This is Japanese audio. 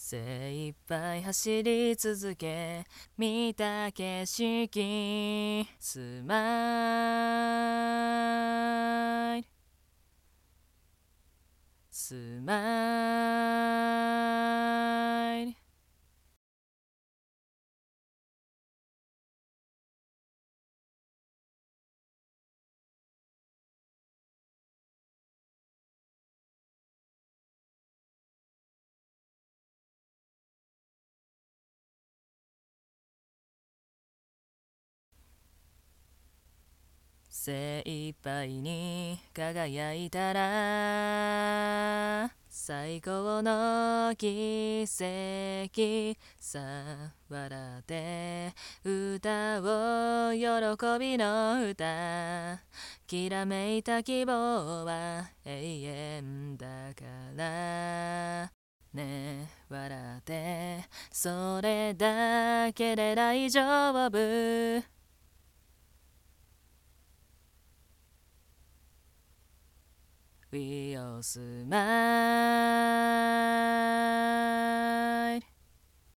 精一杯走り続け見た景色スマイルスマイル精一杯に輝いたら最高の奇跡さ笑って歌おう喜びの歌きらめいた希望は永遠だからね笑ってそれだけで大丈夫We all smile